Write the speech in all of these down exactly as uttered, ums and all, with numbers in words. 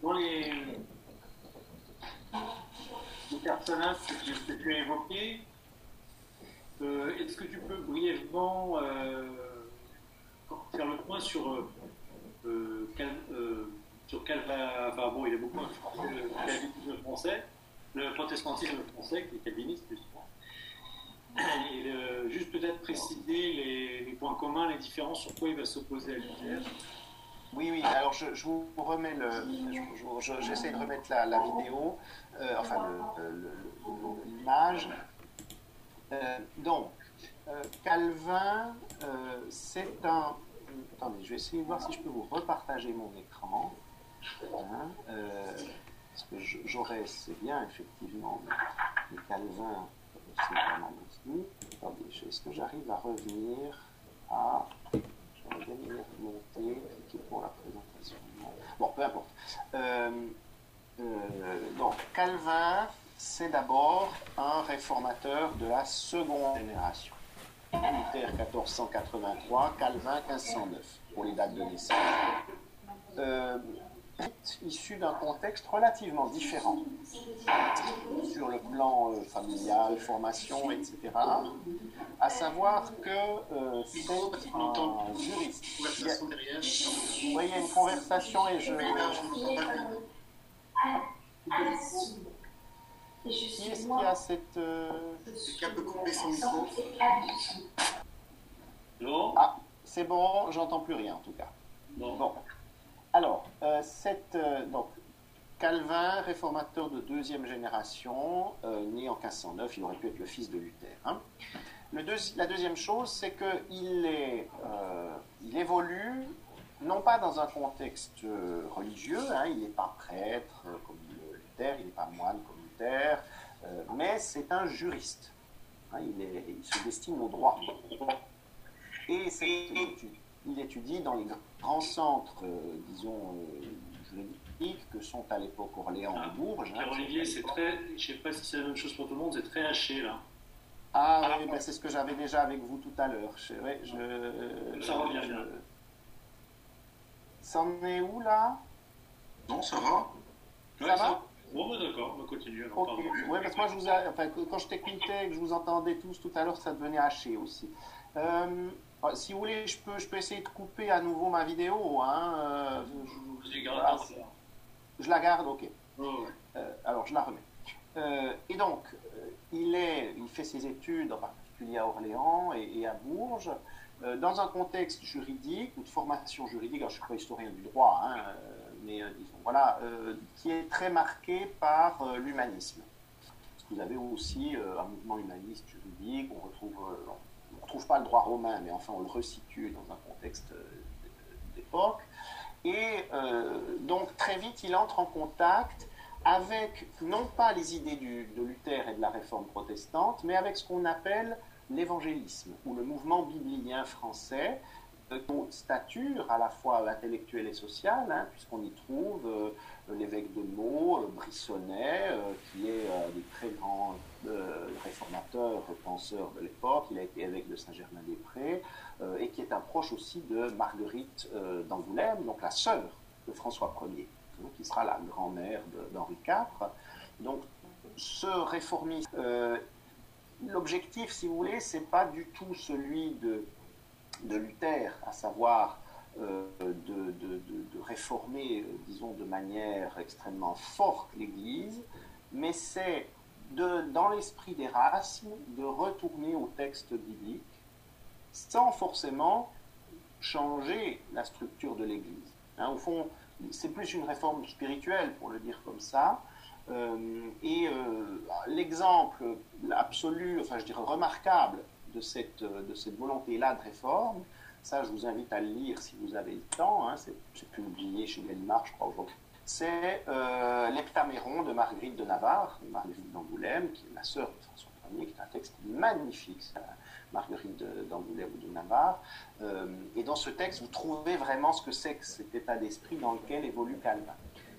dans les, les personnages que tu, que tu as évoqués, euh, est-ce que tu peux brièvement euh, faire le point sur, euh, Cal, euh, sur Calvin, enfin bon, il y a beaucoup influencé le calvinisme français, le protestantisme français, qui est calviniste justement, et le, juste peut-être préciser les, les points communs, les différences, sur quoi il va s'opposer à Luther. Oui, oui, alors je, je vous remets le. je- je- J'essaie de remettre la, la vidéo, euh, enfin l'image. Euh, donc, euh, Calvin, euh, c'est un. Attendez, je vais essayer de voir si je peux vous repartager mon écran. Hein, euh, parce que j'aurais, c'est bien effectivement, mais Calvin, c'est vraiment aussi. Attendez, est-ce que j'arrive à revenir à. J'aurais bien aimé remonter, cliquer pour la présentation. Bon, peu importe. Euh, euh, donc, Calvin, c'est d'abord un réformateur de la seconde génération. Luther quatorze cent quatre-vingt-trois, Calvin quinze cent neuf, pour les dates de naissance. Euh, issu d'un contexte relativement différent sur le plan euh, familial, formation, et cetera. À savoir que euh, c'est un juriste. Il y a, vous voyez une conversation et je... Qui est-ce qui a cette... Euh... Qui peut couper son micro. Non. Ah, c'est bon, j'entends plus rien en tout cas. Non. Bon. Alors, euh, cette... Euh, donc, Calvin, réformateur de deuxième génération, euh, né en quinze cent neuf, il aurait pu être le fils de Luther. Hein. Le deux, la deuxième chose, c'est qu'il est, euh, il évolue, non pas dans un contexte religieux, hein, il n'est pas prêtre euh, comme Luther, il n'est pas moine comme Luther, euh, mais c'est un juriste. Hein, il, est, il se destine au droit. Et il étudie dans les grands centres, euh, disons, euh, juridiques, que sont à l'époque Orléans et Bourges. Pierre Olivier, c'est très, je ne sais pas si c'est la même chose pour tout le monde, c'est très haché là. Ah oui, ben c'est ce que j'avais déjà avec vous tout à l'heure. Je, ouais, je, ça revient bien. Ça en est où là? Non, ça va. Ça ouais, va ça... Bon, bah, d'accord, on va continuer. Alors, okay. Oui, parce que moi, je vous a... enfin, quand je t'écoutais et que je vous entendais tous tout à l'heure, ça devenait haché aussi. Euh, si vous voulez, je peux, je peux essayer de couper à nouveau ma vidéo. Hein. Euh, je, je, voilà. je la garde, ok. Oh, ouais. euh, alors, je la remets. Euh, et donc, euh, il, est, il fait ses études, en particulier à Orléans et, et à Bourges, euh, dans un contexte juridique ou de formation juridique, alors je ne suis pas historien du droit, hein, euh, mais euh, disons, voilà, euh, qui est très marqué par euh, l'humanisme. Vous avez aussi euh, un mouvement humaniste juridique, on retrouve, euh, on ne retrouve pas le droit romain, mais enfin on le resitue dans un contexte euh, d'époque. Et euh, donc très vite, il entre en contact avec, non pas les idées du, de Luther et de la réforme protestante, mais avec ce qu'on appelle l'évangélisme, ou le mouvement biblien français, euh, stature à la fois intellectuelle et sociale, hein, puisqu'on y trouve euh, l'évêque de Meaux, euh, Brissonnet, euh, qui est euh, des très grands euh, réformateurs, penseurs de l'époque, il a été évêque de Saint-Germain-des-Prés, euh, et qui est un proche aussi de Marguerite euh, d'Angoulême, donc la sœur de François Ier, qui sera la grand-mère d'Henri quatre. Donc, ce réformisme, euh, l'objectif, si vous voulez, c'est pas du tout celui de, de Luther, à savoir euh, de, de, de, de réformer, euh, disons, de manière extrêmement forte l'Église, mais c'est, de, dans l'esprit d'Érasme, de retourner au texte biblique, sans forcément changer la structure de l'Église. Hein, au fond, c'est plus une réforme spirituelle, pour le dire comme ça. Euh, et euh, l'exemple absolu, enfin je dirais remarquable de cette, de cette volonté-là de réforme, ça je vous invite à le lire si vous avez le temps, hein, c'est publié chez Gallimard, je crois, aujourd'hui. C'est euh, l'Heptaméron de Marguerite de Navarre, Marguerite d'Angoulême, qui est la sœur de François Ier, qui est un texte magnifique, ça, Marguerite d'Angoulême ou de Navarre. Euh, et dans ce texte, vous trouvez vraiment ce que c'est que cet état d'esprit dans lequel évolue Calvin,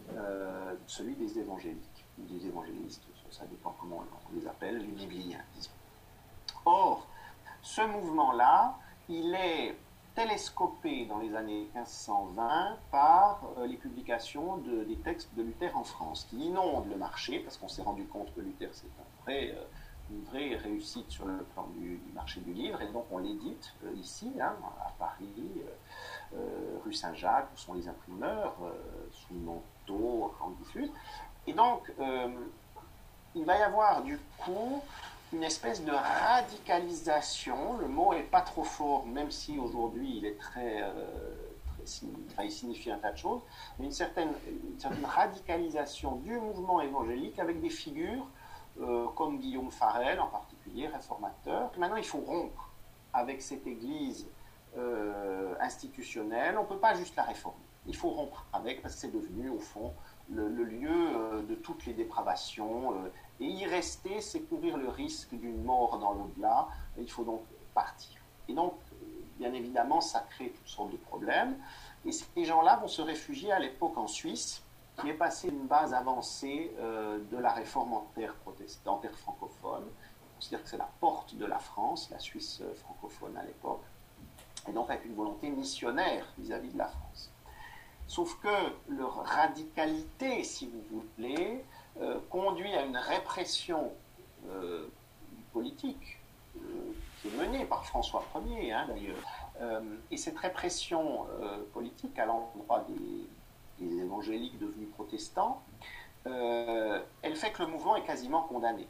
euh, celui des évangéliques, ou des évangélistes, ça dépend comment on les appelle, les bibliens, disons. Or, ce mouvement-là, il est télescopé dans les années quinze cent vingt par euh, les publications de, des textes de Luther en France, qui inondent le marché, parce qu'on s'est rendu compte que Luther, c'est un vrai, euh, une vraie réussite sur le plan du, du marché du livre, et donc on l'édite euh, ici, hein, à Paris, euh, euh, rue Saint-Jacques, où sont les imprimeurs, euh, sous le manteau, on diffuse. Et donc, euh, il va y avoir du coup une espèce de radicalisation. Le mot n'est pas trop fort, même si aujourd'hui il est très, euh, très enfin, il signifie un tas de choses, mais une certaine, une certaine radicalisation du mouvement évangélique avec des figures euh, comme Guillaume Farel, en particulier, réformateur, que maintenant il faut rompre avec cette église euh, institutionnelle. On ne peut pas juste la réformer. Il faut rompre avec, parce que c'est devenu, au fond, le, le lieu euh, de toutes les dépravations. Euh, et y rester, c'est courir le risque d'une mort dans l'au-delà. Il faut donc partir. Et donc, bien évidemment, ça crée toutes sortes de problèmes. Et ces gens-là vont se réfugier à l'époque en Suisse, qui est passée une base avancée euh, de la réforme en terre protestante, en terre francophone. On considère que c'est la porte de la France, la Suisse francophone à l'époque. Et donc avec une volonté missionnaire vis-à-vis de la France. Sauf que leur radicalité, si vous voulez, euh, conduit à une répression euh, politique euh, qui est menée par François Ier, hein, d'ailleurs. Euh, et cette répression euh, politique à l'endroit des, des évangéliques devenus protestants, euh, elle fait que le mouvement est quasiment condamné.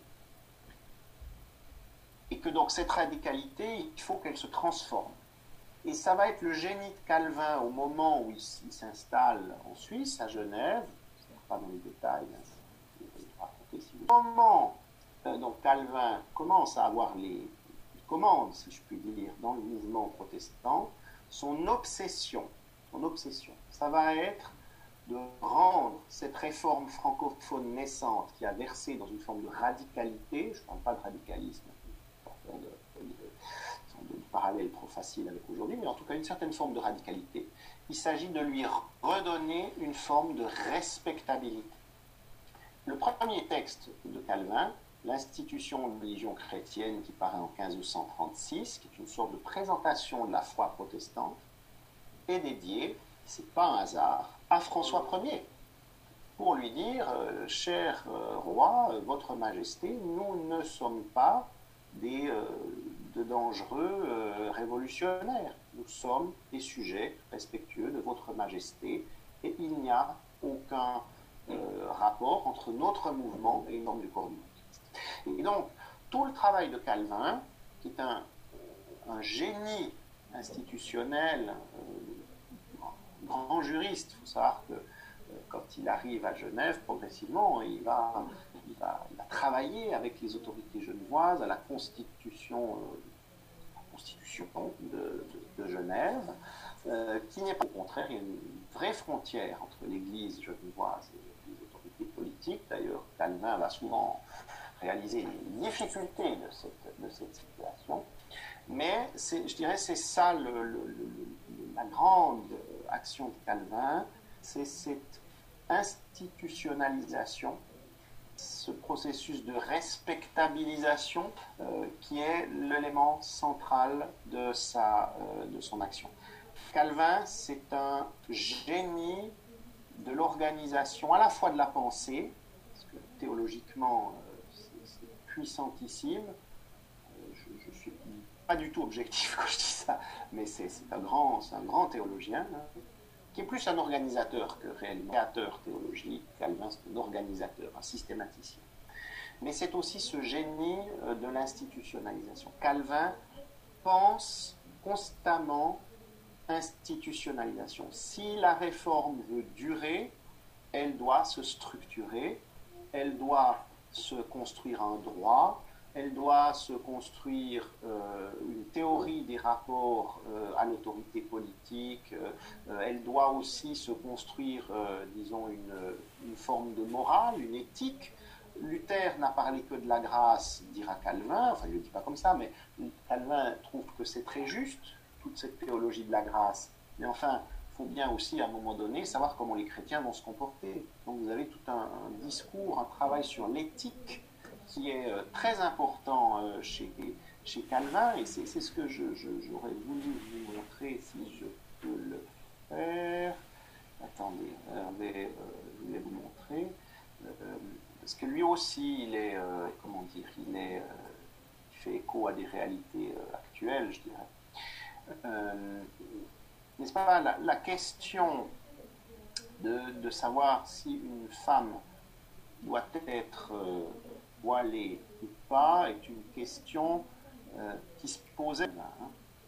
Et que donc cette radicalité, il faut qu'elle se transforme. Et ça va être le génie de Calvin au moment où il, il s'installe en Suisse, à Genève. Je ne vais pas dans les détails, hein, je vais raconter si vous... Au moment euh, donc Calvin commence à avoir les commandes, si je puis dire, dans le mouvement protestant, son obsession, son obsession, ça va être de rendre cette réforme francophone naissante qui a versé dans une forme de radicalité, je ne parle pas de radicalisme, de, de, de, de parallèle trop facile avec aujourd'hui, mais en tout cas une certaine forme de radicalité. Il s'agit de lui redonner une forme de respectabilité. Le premier texte de Calvin, l'Institution de religion chrétienne, qui paraît en quinze cent trente-six, qui est une sorte de présentation de la foi protestante, est dédié, c'est pas un hasard, à François Ier, pour lui dire euh, « Cher euh, roi, euh, votre majesté, nous ne sommes pas des... Euh, de dangereux euh, révolutionnaires. Nous sommes des sujets respectueux de votre majesté et il n'y a aucun euh, rapport entre notre mouvement et les normes du corps du Christ. Et donc, tout le travail de Calvin, qui est un, un génie institutionnel, euh, grand juriste, il faut savoir que euh, quand il arrive à Genève, progressivement, il va... Il va, il va travailler avec les autorités genevoises à la constitution, euh, la constitution de, de, de Genève, euh, qui n'est pas au contraire, il y a une vraie frontière entre l'Église genevoise et les autorités politiques. D'ailleurs, Calvin va souvent réaliser les difficultés de cette, de cette situation. Mais je dirais c'est ça le, le, le, la grande action de Calvin, c'est cette institutionnalisation, ce processus de respectabilisation euh, qui est l'élément central de, sa, euh, de son action. Calvin, c'est un génie de l'organisation, à la fois de la pensée, parce que théologiquement, euh, c'est puissantissime. Euh, je ne suis pas du tout objectif quand je dis ça, mais c'est un grand, c'est un grand théologien, hein, qui est plus un organisateur que réellement un créateur théologique. Calvin, c'est un organisateur, un systématicien. Mais c'est aussi ce génie de l'institutionnalisation. Calvin pense constamment institutionnalisation. Si la réforme veut durer, elle doit se structurer, elle doit se construire un droit, elle doit se construire euh, une théorie des rapports euh, à l'autorité politique, euh, elle doit aussi se construire, euh, disons, une, une forme de morale, une éthique. Luther n'a parlé que de la grâce, dira Calvin, enfin il ne le dit pas comme ça, mais Calvin trouve que c'est très juste, toute cette théologie de la grâce. Mais enfin, il faut bien aussi, à un moment donné, savoir comment les chrétiens vont se comporter. Donc vous avez tout un, un discours, un travail sur l'éthique, qui est euh, très important euh, chez, chez Calvin, et c'est ce que je, je, j'aurais voulu vous montrer si je peux le faire. Attendez, Hervé, euh, je voulais vous montrer. Euh, parce que lui aussi, il est, euh, comment dire, il, est, euh, il fait écho à des réalités euh, actuelles, je dirais. Euh, n'est-ce pas, la, la question de, de savoir si une femme doit être euh, voilée ou pas est une question euh, qui se posait là. Hein.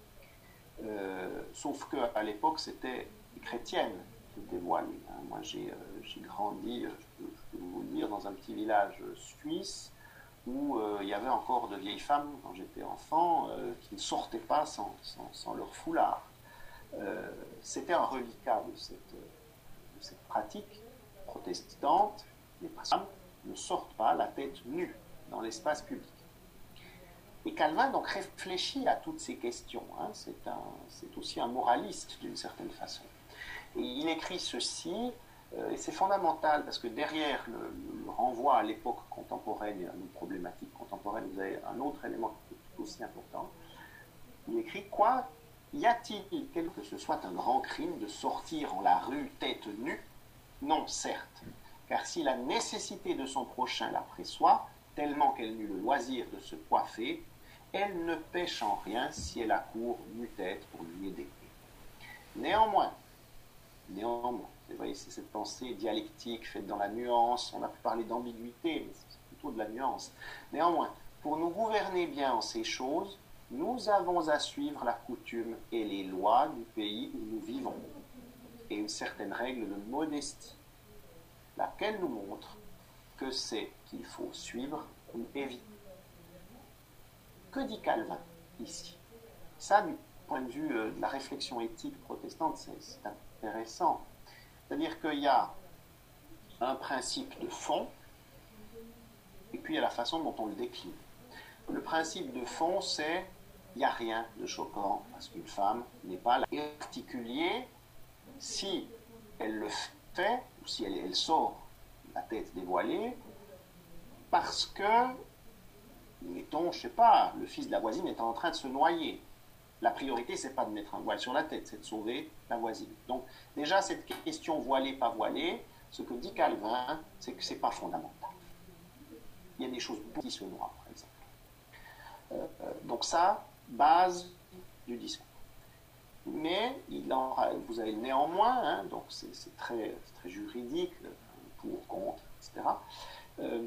Euh, sauf qu'à l'époque, c'était les chrétiennes qui étaient voilées. Hein. Moi, j'ai euh, grandi, je peux, je peux vous le dire, dans un petit village suisse où euh, il y avait encore de vieilles femmes, quand j'étais enfant, euh, qui ne sortaient pas sans, sans, sans leur foulard. Euh, c'était un reliquat de cette, de cette pratique protestante. Les femmes ne sortent pas la tête nue dans l'espace public. Et Calvin donc réfléchit à toutes ces questions. Hein. C'est aussi un moraliste d'une certaine façon. Et il écrit ceci, euh, et c'est fondamental parce que derrière le, le renvoi à l'époque contemporaine et à nos problématiques contemporaines, vous avez un autre élément qui est aussi important. Il écrit quoi? Y a-t-il quelque que ce soit un grand crime de sortir en la rue tête nue? Non, certes, car si la nécessité de son prochain la pressoit, tellement qu'elle n'eut le loisir de se coiffer, elle ne pêche en rien si elle accourt nu-tête pour lui aider. Néanmoins, néanmoins, vous voyez, c'est cette pensée dialectique faite dans la nuance, on a pu parler d'ambiguïté, mais c'est plutôt de la nuance. Néanmoins, pour nous gouverner bien en ces choses, nous avons à suivre la coutume et les lois du pays où nous vivons, et une certaine règle de modestie, laquelle nous montre que c'est qu'il faut suivre ou éviter. Que dit Calvin ici? Ça, du point de vue euh, de la réflexion éthique protestante, c'est intéressant. C'est-à-dire qu'il y a un principe de fond, et puis il y a la façon dont on le décline. Le principe de fond, c'est il n'y a rien de choquant parce qu'une femme n'est pas là. Et en particulier, si elle le fait, ou si elle, elle sort la tête dévoilée, parce que, mettons, je ne sais pas, le fils de la voisine est en train de se noyer. La priorité, ce n'est pas de mettre un voile sur la tête, c'est de sauver la voisine. Donc, déjà, cette question voilée, pas voilée, ce que dit Calvin, c'est que ce n'est pas fondamental. Il y a des choses qui se noient, par exemple. Euh, euh, donc ça, base du discours. Mais il en, vous avez néanmoins, hein, donc c'est très, très juridique, pour, contre, et cetera. Euh,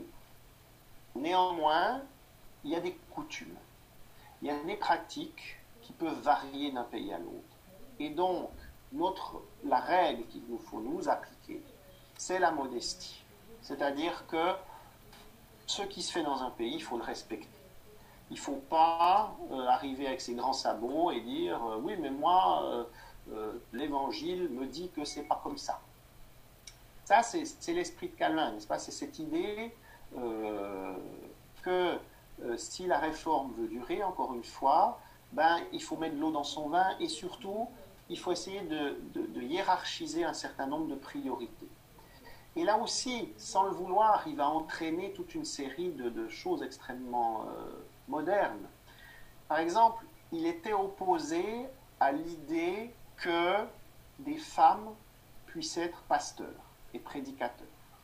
néanmoins, il y a des coutumes, il y a des pratiques qui peuvent varier d'un pays à l'autre. Et donc, notre, la règle qu'il nous faut nous appliquer, c'est la modestie. C'est-à-dire que ce qui se fait dans un pays, il faut le respecter. Il ne faut pas euh, arriver avec ses grands sabots et dire euh, « oui, mais moi, euh, euh, l'évangile me dit que ce n'est pas comme ça ». Ça, c'est l'esprit de Calvin, n'est-ce pas? C'est cette idée euh, que euh, si la réforme veut durer, encore une fois, ben, il faut mettre de l'eau dans son vin et surtout, il faut essayer de, de, de hiérarchiser un certain nombre de priorités. Et là aussi, sans le vouloir, il va entraîner toute une série de, de choses extrêmement euh, modernes. Par exemple, il était opposé à l'idée que des femmes puissent être pasteurs et prédicateurs.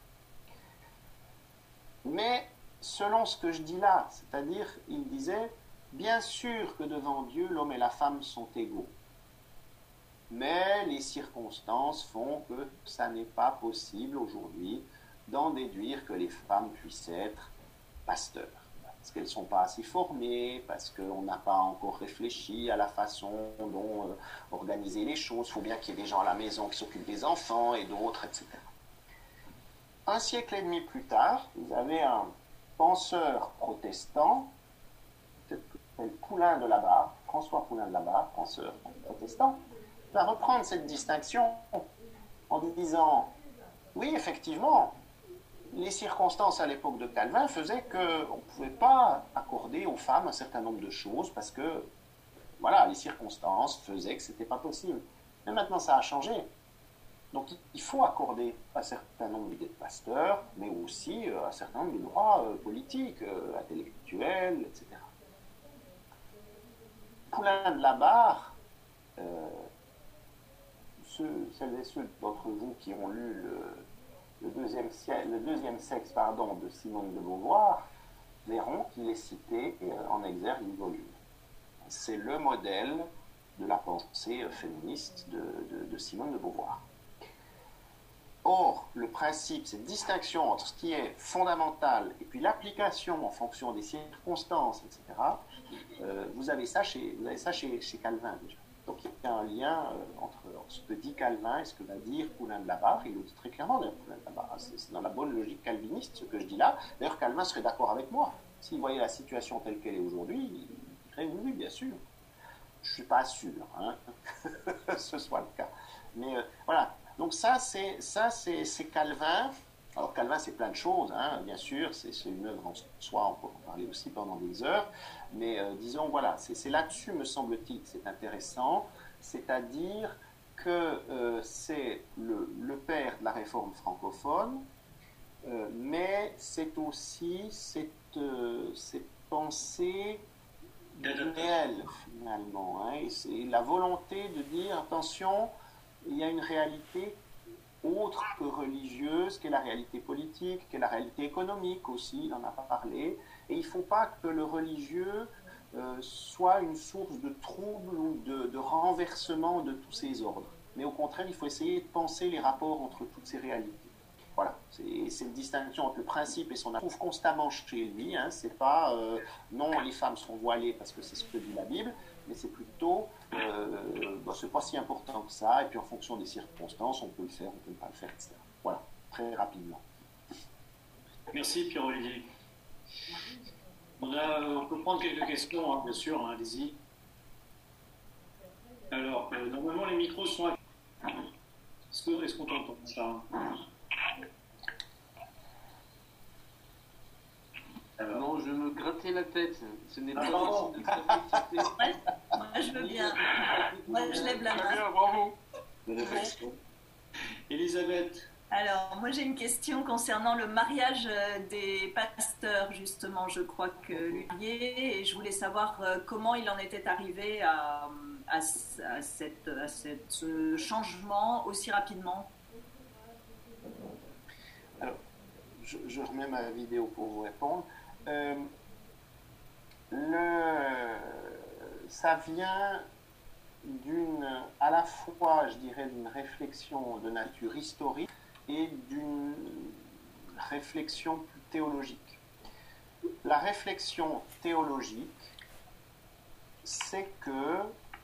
Mais selon ce que je dis là, c'est-à-dire, il disait, bien sûr que devant Dieu, l'homme et la femme sont égaux. Mais les circonstances font que ça n'est pas possible aujourd'hui d'en déduire que les femmes puissent être pasteurs. Parce qu'elles ne sont pas assez formées, parce qu'on n'a pas encore réfléchi à la façon dont euh, organiser les choses. Il faut bien qu'il y ait des gens à la maison qui s'occupent des enfants et d'autres, et cetera. Un siècle et demi plus tard, vous avez un penseur protestant, peut-être Poulain de la Barre, François Poulain de la Barre, penseur protestant, va reprendre cette distinction en disant « oui, effectivement, les circonstances à l'époque de Calvin faisaient qu'on ne pouvait pas accorder aux femmes un certain nombre de choses parce que, voilà, les circonstances faisaient que ce n'était pas possible. Mais maintenant, ça a changé. Donc, il faut accorder un certain nombre d'idées de pasteurs, mais aussi un certain nombre de droits politiques, intellectuels, et cetera. Poulain de la Barre Euh, ceux, celles et ceux d'entre vous qui ont lu le, le, deuxième, le deuxième sexe pardon, de Simone de Beauvoir verront qu'il est cité en exergue du volume. C'est le modèle de la pensée féministe de, de, de Simone de Beauvoir. Or, le principe, cette distinction entre ce qui est fondamental et puis l'application en fonction des circonstances, et cetera, euh, vous avez ça chez, vous avez ça chez, chez Calvin déjà. Donc il y a un lien euh, entre, entre ce que dit Calvin et ce que va dire Poulain de la Barre. Il le dit très clairement, d'ailleurs, Poulain de la Barre. C'est dans la bonne logique calviniste ce que je dis là. D'ailleurs, Calvin serait d'accord avec moi. S'il voyait la situation telle qu'elle est aujourd'hui, il dirait oui, oui, bien sûr. Je ne suis pas sûr hein, que ce soit le cas. Mais euh, voilà. Donc ça, c'est, ça c'est, c'est Calvin. Alors Calvin, c'est plein de choses, hein, bien sûr, c'est, c'est une œuvre en soi, on peut en parler aussi pendant des heures, mais euh, disons, voilà, c'est, c'est là-dessus, me semble-t-il, que c'est intéressant, c'est-à-dire que euh, c'est le, le père de la réforme francophone, euh, mais c'est aussi cette, euh, cette pensée réelle, finalement, hein, et c'est la volonté de dire, attention, il y a une réalité autre que religieuse, qui est la réalité politique, qui est la réalité économique aussi, il en a pas parlé, et il ne faut pas que le religieux euh, soit une source de trouble ou de, de renversement de tous ces ordres. Mais au contraire, il faut essayer de penser les rapports entre toutes ces réalités. Voilà, c'est cette distinction entre le principe et son... On trouve constamment chez lui, hein, c'est pas euh, non, les femmes sont voilées parce que c'est ce que dit la Bible, mais c'est plutôt, euh, bah, c'est pas si important que ça, et puis en fonction des circonstances, on peut le faire, on peut pas le faire, et cetera. Voilà, très rapidement. Merci Pierre-Olivier. On, a, on peut prendre quelques questions, hein, bien sûr, hein, allez-y. Alors, euh, normalement les micros sont... Est-ce, que, est-ce qu'on t'entend, Charles ? Alors. Non, je me grattais la tête. Ce n'est ah, pas pardon. de ouais, moi, je veux bien. Moi, je lève la main. Bien, bravo. Elisabeth. Alors, moi, j'ai une question concernant le mariage des pasteurs, justement. Je crois que lui et je voulais savoir comment il en était arrivé à, à, à, cette, à cette, ce changement aussi rapidement. Alors, je, je remets ma vidéo pour vous répondre. Euh, le, ça vient d'une, à la fois, je dirais, d'une réflexion de nature historique et d'une réflexion plus théologique. La réflexion théologique, c'est que,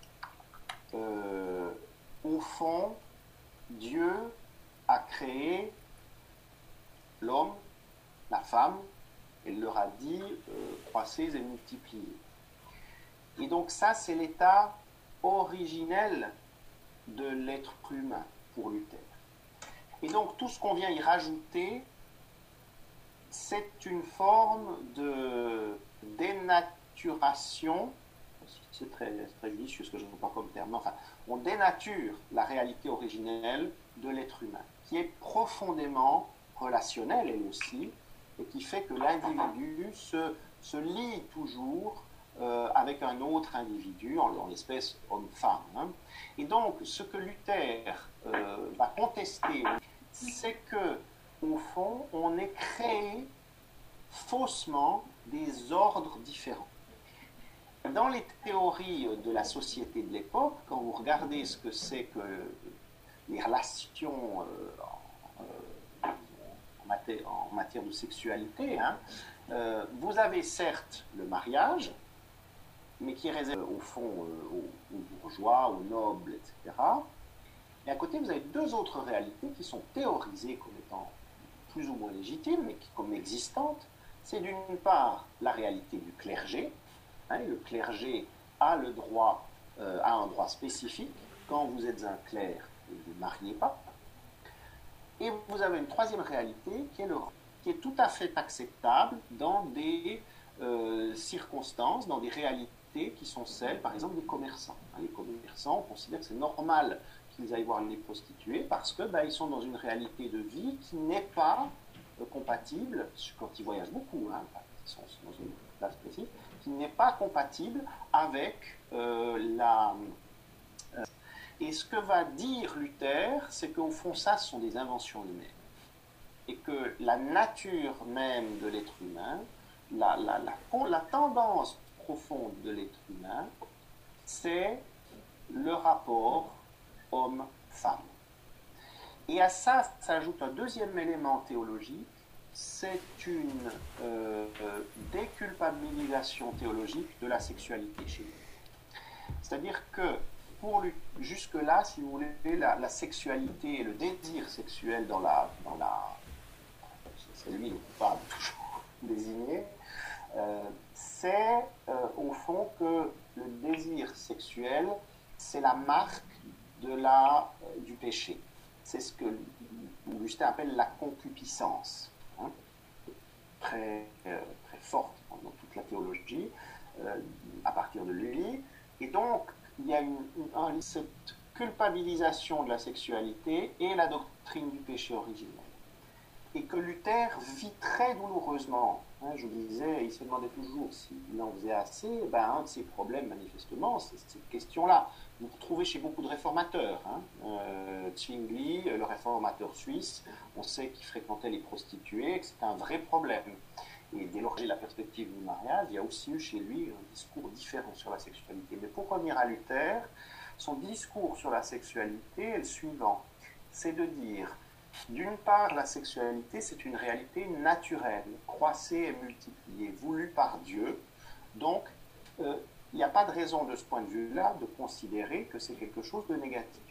euh, au fond, Dieu a créé l'homme, la femme, elle leur a dit euh, croissez et multipliez. Et donc ça, c'est l'état originel de l'être humain pour Luther. Et donc tout ce qu'on vient y rajouter, c'est une forme de dénaturation, c'est très, très judicieux ce que je ne veux pas comme terme, mais enfin, on dénature la réalité originelle de l'être humain, qui est profondément relationnelle elle aussi, et qui fait que l'individu se, se lie toujours euh, avec un autre individu, en, en l'espèce homme-femme. Hein. Et donc, ce que Luther euh, va contester, c'est que, au fond, on ait créé faussement des ordres différents. Dans les théories de la société de l'époque, quand vous regardez ce que c'est que les relations euh, euh, en matière de sexualité, hein, euh, vous avez certes le mariage, mais qui est réservé au fond euh, aux, aux bourgeois, aux nobles, et cetera. Et à côté, vous avez deux autres réalités qui sont théorisées comme étant plus ou moins légitimes, mais qui, comme existantes. C'est d'une part la réalité du clergé. Hein, le clergé a le droit, euh, a un droit spécifique. Quand vous êtes un clerc, vous ne vous mariez pas. Et vous avez une troisième réalité qui est, le, qui est tout à fait acceptable dans des euh, circonstances, dans des réalités qui sont celles, par exemple, des commerçants. Les commerçants, on considère que c'est normal qu'ils aillent voir les prostituées parce que ben, ils sont dans une réalité de vie qui n'est pas euh, compatible, quand ils voyagent beaucoup, hein, ils sont dans une place spécifique, qui n'est pas compatible avec euh, la... Euh, Et ce que va dire Luther, c'est qu'au fond, ça, ce sont des inventions humaines. Et que la nature même de l'être humain, la, la, la, la tendance profonde de l'être humain, c'est le rapport homme-femme. Et à ça s'ajoute un deuxième élément théologique, c'est une euh, déculpabilisation théologique de la sexualité chez lui. C'est-à-dire que pour lui, jusque-là, si vous voulez, la, la sexualité et le désir sexuel dans la... Dans la c'est lui le coupable toujours désigné, euh, c'est euh, au fond que le désir sexuel, c'est la marque de la, euh, du péché. C'est ce que Augustin appelle la concupiscence, hein, très, euh, très forte dans toute la théologie, euh, à partir de lui. Et donc, il y a une, une, cette culpabilisation de la sexualité et la doctrine du péché originel. Et que Luther vit très douloureusement. Hein, je vous disais, il se demandait toujours s'il en faisait assez. Ben, un de ses problèmes, manifestement, c'est cette question-là. Vous retrouvez chez beaucoup de réformateurs. Hein. Euh, Zwingli, le réformateur suisse, on sait qu'il fréquentait les prostituées, que c'est un vrai problème. Et dès lors que j'ai la perspective du mariage, il y a aussi eu chez lui un discours différent sur la sexualité. Mais pour revenir à Luther, son discours sur la sexualité est le suivant. C'est de dire, d'une part, la sexualité, c'est une réalité naturelle, croissée et multipliée, voulue par Dieu. Donc, euh, il n'y a pas de raison de ce point de vue-là de considérer que c'est quelque chose de négatif.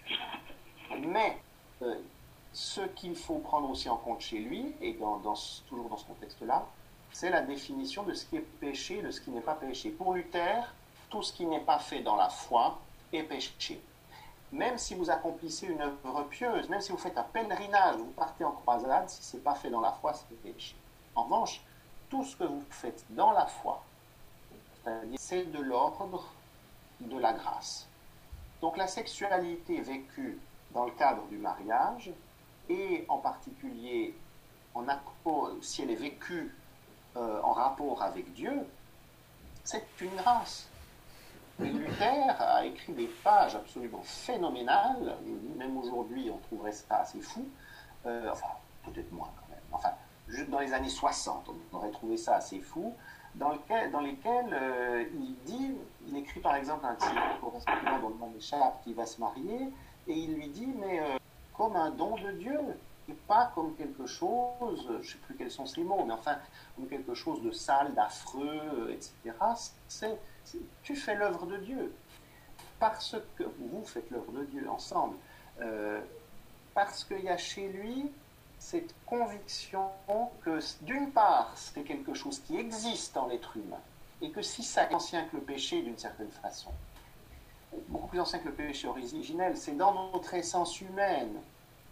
Mais euh, ce qu'il faut prendre aussi en compte chez lui, et dans, dans, toujours dans ce contexte-là, c'est la définition de ce qui est péché et de ce qui n'est pas péché. Pour Luther, tout ce qui n'est pas fait dans la foi est péché. Même si vous accomplissez une œuvre pieuse, même si vous faites un pèlerinage, vous partez en croisade, si ce n'est pas fait dans la foi, c'est péché. En revanche, tout ce que vous faites dans la foi, c'est-à-dire c'est de l'ordre de la grâce. Donc la sexualité vécue dans le cadre du mariage, et en particulier en accord, si elle est vécue euh, en rapport avec Dieu, c'est une grâce. Et Luther a écrit des pages absolument phénoménales, même aujourd'hui on trouverait ça assez fou, euh, enfin peut-être moins quand même, enfin juste dans les années soixante on aurait trouvé ça assez fou, dans, lequel, dans lesquels euh, il dit, il écrit par exemple un titre correspondant dont le nom m'échappe qui va se marier, et il lui dit mais euh, comme un don de Dieu, et pas comme quelque chose, je ne sais plus quels sont ces mots, mais enfin comme quelque chose de sale, d'affreux, et cetera. C'est tu fais l'œuvre de Dieu, parce que vous faites l'œuvre de Dieu ensemble, euh, parce qu'il y a chez lui cette conviction que d'une part c'est quelque chose qui existe en l'être humain, et que si ça est ancien que le péché d'une certaine façon, beaucoup plus ancien que le péché originel, c'est dans notre essence humaine,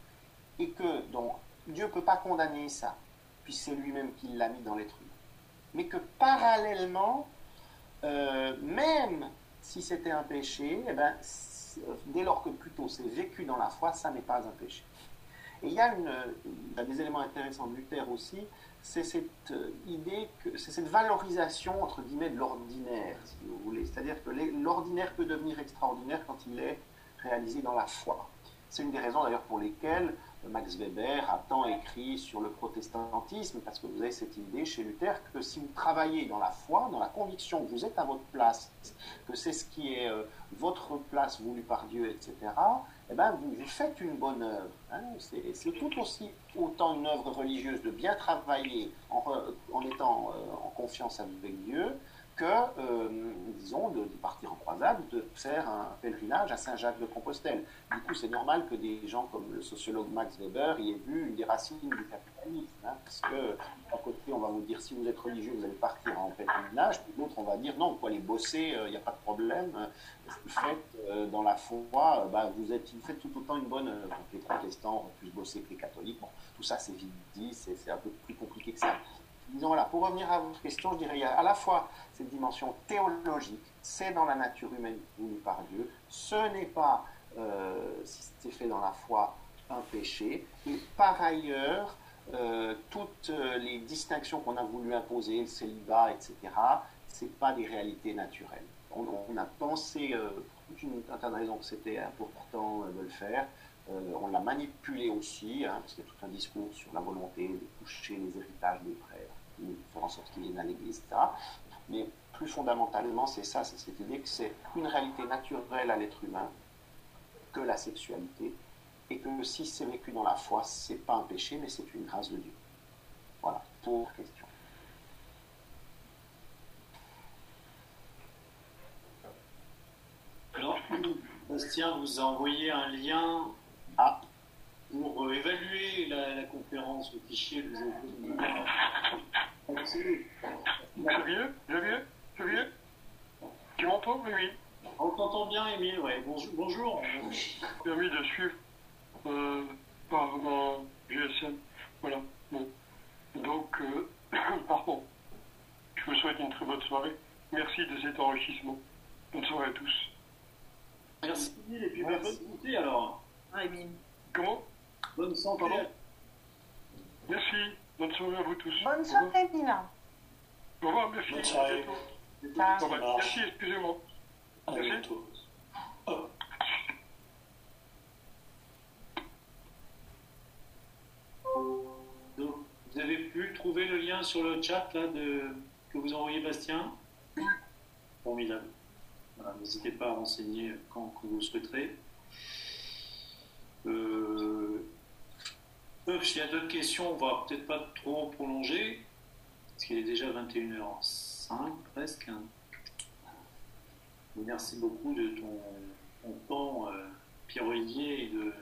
et que donc Dieu ne peut pas condamner ça, puis c'est lui-même qui l'a mis dans l'être humain, mais que parallèlement, Euh, même si c'était un péché, eh ben, dès lors que plutôt c'est vécu dans la foi, ça n'est pas un péché. Et il y a, une, il y a des éléments intéressants de Luther aussi, c'est cette idée, que, c'est cette valorisation entre guillemets de l'ordinaire, si vous voulez. C'est-à-dire que l'ordinaire peut devenir extraordinaire quand il est réalisé dans la foi. C'est une des raisons d'ailleurs pour lesquelles Max Weber a tant écrit sur le protestantisme, parce que vous avez cette idée chez Luther que si vous travaillez dans la foi, dans la conviction que vous êtes à votre place, que c'est ce qui est euh, votre place voulue par Dieu, et cetera, eh ben, vous, vous faites une bonne œuvre. Hein. C'est, c'est tout aussi autant une œuvre religieuse de bien travailler en, en étant euh, en confiance avec Dieu, que, euh, disons, de, de partir en croisade, de faire un pèlerinage à Saint-Jacques-de-Compostelle. Du coup, c'est normal que des gens comme le sociologue Max Weber y aient vu une des racines du capitalisme, hein, parce que, d'un côté, on va vous dire, si vous êtes religieux, vous allez partir en pèlerinage, puis l'autre, on va dire, non, vous pouvez aller bosser, il euh, n'y a pas de problème, ce que vous faites euh, dans la foi, euh, bah, vous, êtes, vous faites tout autant une bonne œuvre. Donc, les protestants vont plus bosser que les catholiques, bon, tout ça, c'est vite dit, c'est, c'est un peu plus compliqué que ça. Disons, voilà, pour revenir à votre question, je dirais il y a à la fois cette dimension théologique, c'est dans la nature humaine voulue par Dieu, ce n'est pas, euh, si c'est fait dans la foi, un péché, et par ailleurs, euh, toutes les distinctions qu'on a voulu imposer, le célibat, et cetera, ce n'est pas des réalités naturelles. On, on a pensé euh, toute une, un tas de raisons que c'était important de le faire. Euh, on l'a manipulé aussi, hein, parce qu'il y a tout un discours sur la volonté de toucher les héritages des frères, de faire en sorte qu'ils viennent à l'église, et cetera. Mais plus fondamentalement, c'est ça, c'est cette idée que c'est une réalité naturelle à l'être humain que la sexualité, et que si c'est vécu dans la foi, c'est pas un péché, mais c'est une grâce de Dieu. Voilà, pour question. Alors, Bastien vous a envoyé un lien Ah, pour euh, évaluer la, la conférence, le fichier que vous avez fait. Je vieux, je vieux, je vieux. Tu m'entends? Oui, oui. On t'entend bien, Émile, ouais. Bonjour. Bonjour. Permis de suivre euh, par mon G S M. Voilà. Bon. Donc, euh, pardon. Je vous souhaite une très bonne soirée. Merci de cet enrichissement. Bonne soirée à tous. Merci, Émile, et puis bah, bonne santé alors. Ah, Émile. Comment? Bonne santé. Pardon. Merci. Bonne soirée à vous tous. Bonne soirée, Milan. Au revoir, merci. Bonne soirée. Ciao. Bon, bah, merci, excusez-moi. À Merci. bientôt. Oh. Donc, vous avez pu trouver le lien sur le chat là, de... que vous envoyez Bastien? Formidable. Voilà, n'hésitez pas à renseigner quand que vous le souhaiterez. Euh... Euh, S'il y a d'autres questions, on va peut-être pas trop prolonger, parce qu'il est déjà vingt et une heures cinq presque. Merci beaucoup de ton, ton temps, euh, Pierre-Olivier, et de,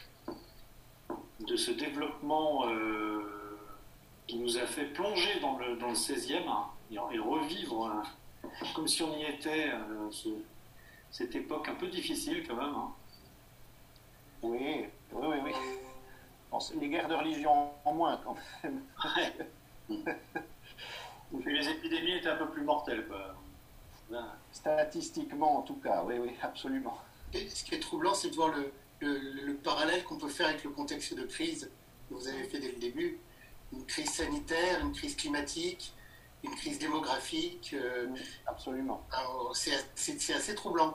de ce développement euh, qui nous a fait plonger dans le, dans le seizième hein, et, et revivre hein, comme si on y était, euh, ce, cette époque un peu difficile quand même. Hein. oui, oui, oui, oui. Bon, c'est les guerres de religion en moins, quand même. Et puis les épidémies étaient un peu plus mortelles, quoi. Là. Statistiquement, en tout cas, oui, oui, absolument. Et ce qui est troublant, c'est de voir le, le, le parallèle qu'on peut faire avec le contexte de crise que vous avez fait dès le début. Une crise sanitaire, une crise climatique, une crise démographique. Euh, Oui, absolument. alors, c'est, c'est, c'est assez troublant.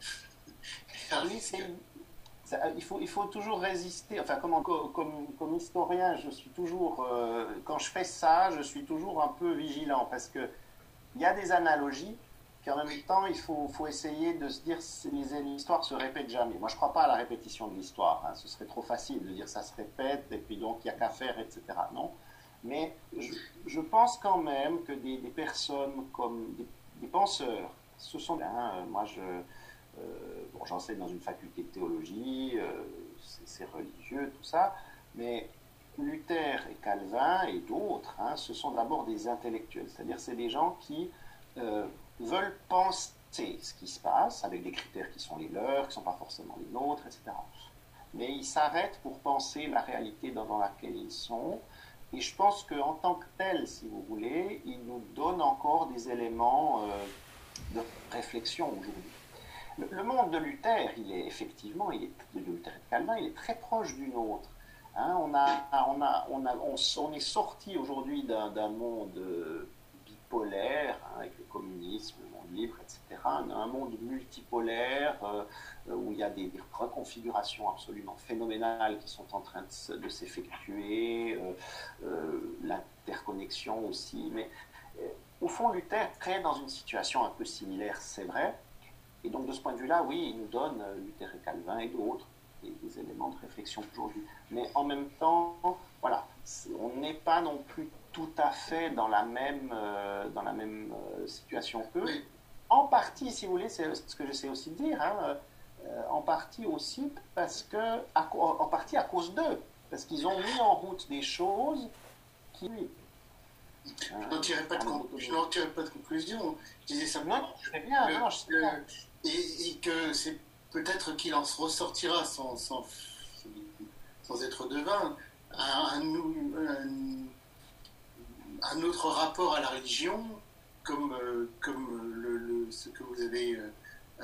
Oui, c'est- ça- il, faut, il faut toujours résister. Enfin, comme, comme, comme historien, je suis toujours, euh, quand je fais ça, je suis toujours un peu vigilant parce que il y a des analogies, puis en même temps, il faut, faut essayer de se dire que l'histoire ne se répète jamais. Moi, je ne crois pas à la répétition de l'histoire. Hein. Ce serait trop facile de dire ça se répète et puis donc il n'y a qu'à faire, et cetera. Non. Mais je, je pense quand même que des, des personnes comme des, des penseurs, ce sont. Hein, moi, je. Euh, bon, j'enseigne dans une faculté de théologie, euh, c'est, c'est religieux, tout ça, mais Luther et Calvin et d'autres, hein, ce sont d'abord des intellectuels, c'est-à-dire c'est des gens qui euh, veulent penser ce qui se passe avec des critères qui sont les leurs, qui ne sont pas forcément les nôtres, et cetera. Mais ils s'arrêtent pour penser la réalité dans, dans laquelle ils sont, et je pense qu'en tant que tels, si vous voulez, ils nous donnent encore des éléments euh, de réflexion aujourd'hui. Le, le monde de Luther, il est effectivement, il est, de Luther et de Calvin, il est très proche du nôtre. Hein, on, a, on, a, on, a, on, on est sorti aujourd'hui d'un, d'un monde bipolaire, hein, avec le communisme, le monde libre, et cetera, un monde multipolaire euh, où il y a des, des reconfigurations absolument phénoménales qui sont en train de, de s'effectuer, euh, euh, l'interconnexion aussi. Mais euh, au fond, Luther crée dans une situation un peu similaire, c'est vrai. Et donc, de ce point de vue-là, oui, il nous donne, euh, Luther et Calvin et d'autres, des, des éléments de réflexion aujourd'hui. Mais en même temps, voilà, on n'est pas non plus tout à fait dans la même, euh, dans la même euh, situation qu'eux. Oui. En partie, si vous voulez, c'est ce que j'essaie aussi de dire, hein, euh, en partie aussi parce que, à, en partie à cause d'eux, parce qu'ils ont mis en route des choses qui... Je n'en tirais pas de, con- je n'en tirais pas de conclusion. Je disais simplement Non, je sais bien, que- non, je sais que- bien. et, et que c'est peut-être qu'il en ressortira sans, sans, sans être devin un, un, un autre rapport à la religion comme, euh, comme le, le- ce que vous avez euh,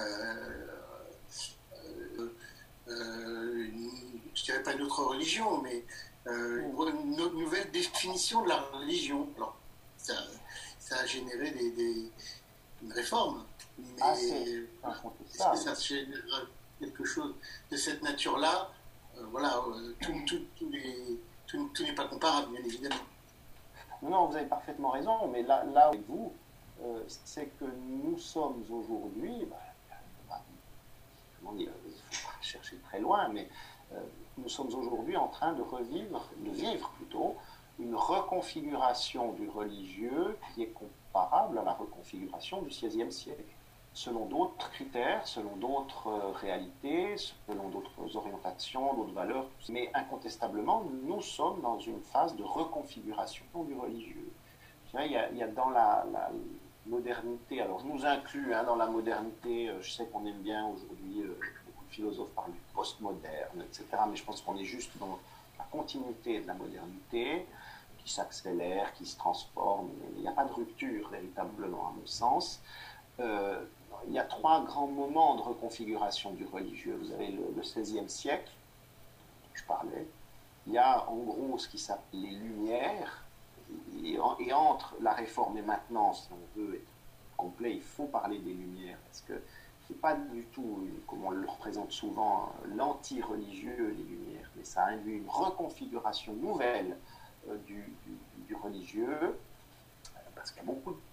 euh, euh, une- je dirais pas une autre religion, mais euh, une, une nouvelle définition de la religion. Alors, ça, ça a généré des, des, une réforme. Mais Ah, c'est est-ce incontestable. que ça génère quelque chose de cette nature-là? Euh, Voilà, euh, tout, tout, tout, les- tout- tout n'est pas comparable, bien évidemment. Non, non, vous avez parfaitement raison, mais là, là avec vous, euh, c'est que nous sommes aujourd'hui, bah, bah, comment dire, il ne faut pas chercher très loin, mais euh, nous sommes aujourd'hui en train de revivre, de vivre plutôt, une reconfiguration du religieux qui est comparable à la reconfiguration du seizième siècle, selon d'autres critères, selon d'autres euh, réalités, selon d'autres orientations, d'autres valeurs. Mais incontestablement, nous sommes dans une phase de reconfiguration du religieux. Je dirais, il y a, il y a dans la, la modernité, alors je nous inclus hein, dans la modernité, euh, je sais qu'on aime bien aujourd'hui, euh, beaucoup de philosophes parlent du postmoderne, et cetera, mais je pense qu'on est juste dans la continuité de la modernité, qui s'accélère, qui se transforme, mais il n'y a pas de rupture véritablement à mon sens. Euh, il y a trois grands moments de reconfiguration du religieux. Vous avez le, le seizième siècle, dont je parlais. Il y a en gros ce qui s'appelle les Lumières, et, et entre la Réforme et maintenant, si on veut être complet, il faut parler des Lumières, parce que ce n'est pas du tout, comme on le représente souvent, l'anti-religieux, les Lumières, mais ça induit une reconfiguration nouvelle euh, du, du, du religieux, parce qu'il y a beaucoup de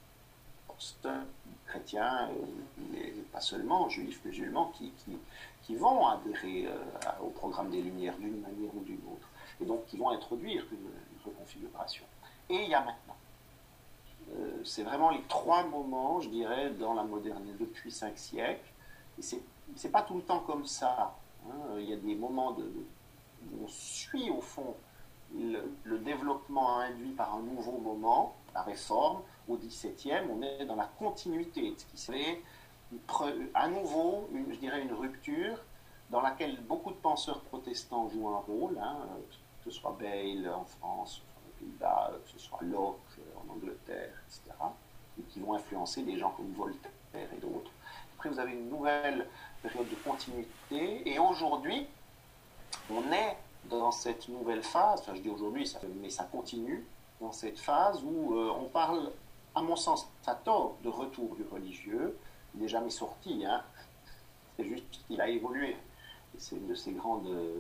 chrétiens, mais pas seulement, juifs, musulmans, qui, qui, qui vont adhérer euh, au programme des Lumières d'une manière ou d'une autre, et donc qui vont introduire une, une reconfiguration. Et il y a maintenant. Euh, c'est vraiment les trois moments, je dirais, dans la modernité depuis cinq siècles, et c'est, c'est pas tout le temps comme ça. Hein. Il y a des moments de, de, où on suit au fond le, le développement induit par un nouveau moment, la Réforme. Au dix-septième, on est dans la continuité de ce qui serait à nouveau, une, je dirais, une rupture dans laquelle beaucoup de penseurs protestants jouent un rôle, hein, que ce soit Bale en France, aux Pays-Bas, que ce soit Locke en Angleterre, et cetera, et qui vont influencer des gens comme Voltaire et d'autres. Après, vous avez une nouvelle période de continuité, et aujourd'hui, on est dans cette nouvelle phase, enfin je dis aujourd'hui, ça, mais ça continue, dans cette phase où euh, on parle, à mon sens, à tort, de retour du religieux. Il n'est jamais sorti, hein. C'est juste qu'il a évolué. Et c'est une de ses grandes euh,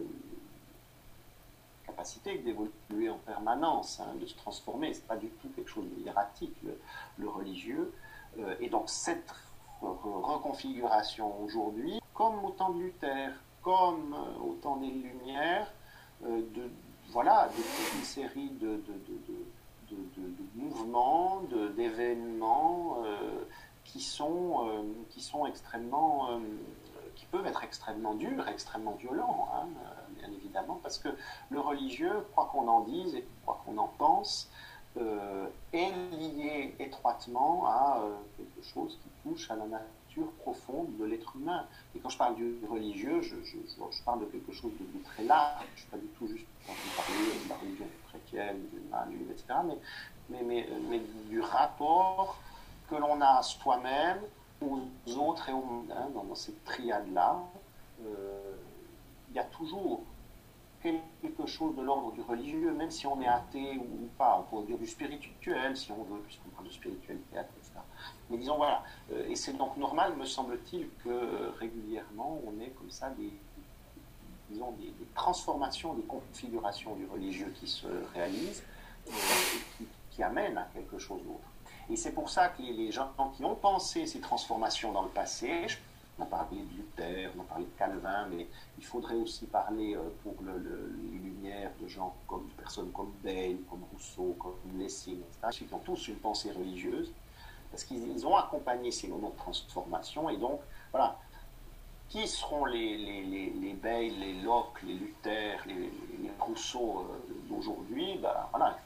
capacités d'évoluer en permanence, hein, de se transformer. Ce n'est pas du tout quelque chose de hiératique, le, le religieux. Euh, et donc cette re- reconfiguration aujourd'hui, comme au temps de Luther, comme euh, au temps des Lumières, euh, de, voilà, de, une série de, de, de, de De, de, de mouvements, de, d'événements euh, qui, sont, euh, qui sont extrêmement, euh, qui peuvent être extrêmement durs, extrêmement violents, hein, bien évidemment, parce que le religieux, quoi qu'on en dise et quoi qu'on en pense, euh, est lié étroitement à euh, quelque chose qui touche à la nature profonde de l'être humain. Et quand je parle du religieux, je, je, je parle de quelque chose de, de très large, je ne suis pas du tout juste quand vous parlez de la religion chrétienne, musulmane, et cetera, mais, mais, mais, mais du rapport que l'on a à soi-même, aux autres et au monde, hein, dans, dans cette triade-là. Euh, il y a toujours quelque chose de l'ordre du religieux, même si on est athée ou pas, on pourrait dire du spirituel, si on veut, puisqu'on parle de spiritualité, et cetera. Mais disons, voilà, euh, et c'est donc normal, me semble-t-il, que euh, régulièrement, on ait comme ça des, disons, des, des transformations, des configurations du religieux qui se réalisent, euh, et qui, qui amènent à quelque chose d'autre. Et c'est pour ça que les, les gens qui ont pensé ces transformations dans le passé, on a parlé de Luther, on a parlé de Calvin, mais il faudrait aussi parler euh, pour le, le, les Lumières de gens comme de personnes comme Bayle, comme Rousseau, comme Lessing, et cetera, qui ont tous une pensée religieuse, parce qu'ils ont accompagné ces moments de transformation, et donc, voilà, qui seront les, les, les, les Bayle, les Locke, les Luther, les, les Rousseau euh, d'aujourd'hui? Ben voilà,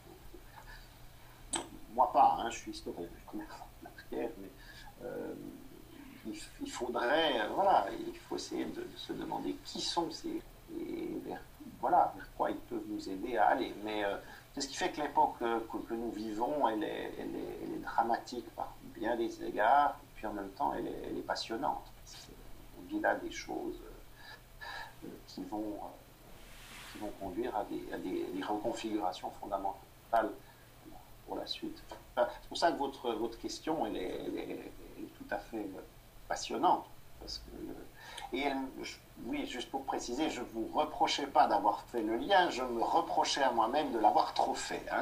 moi pas, hein, je suis historien, je connais la prière, mais euh, il, il faudrait, euh, voilà, il faut essayer de, de se demander qui sont ces, et vers, voilà, vers quoi ils peuvent nous aider à aller. Mais euh, c'est ce qui fait que l'époque euh, que, que nous vivons, elle est, elle, est, elle est dramatique par bien des égards, et puis en même temps, elle est, elle est passionnante. On dit là des choses euh, qui, vont, euh, qui vont conduire à des, à des, des reconfigurations fondamentales pour la suite. Enfin, c'est pour ça que votre, votre question, elle est, elle est, elle est tout à fait passionnante. Parce que, et elle, je- oui, juste pour préciser, je ne vous reprochais pas d'avoir fait le lien, je me reprochais à moi-même de l'avoir trop fait. Hein.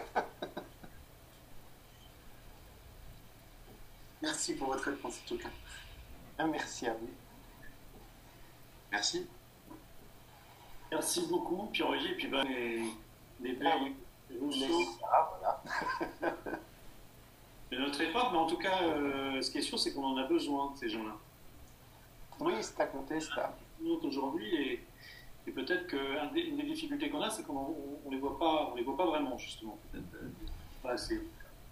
Merci pour votre réponse en tout cas. Merci à vous. Merci. Merci beaucoup, Pierre-Olivier, et puis ben, les, les belles évolutions Ah, voilà. de notre époque, mais en tout cas, euh, ce qui est sûr, c'est qu'on en a besoin, de ces gens-là. Oui, c'est incontestable. Aujourd'hui, et, et peut-être qu'une des, une des difficultés qu'on a, c'est qu'on ne les voit pas, on les voit pas vraiment, justement. Peut-être euh, pas assez.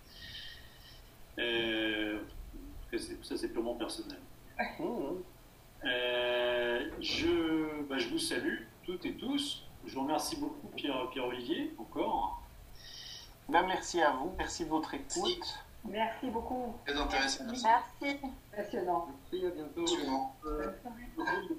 Euh, ça, c'est purement personnel. Mmh. Euh, je, bah, je vous salue toutes et tous. Je vous remercie beaucoup, Pierre, Pierre-Olivier, encore. Ben, merci à vous, merci de votre écoute. Merci beaucoup. Très intéressant. Merci. Merci. Passionnant. Merci, à bientôt. Absolument. Euh,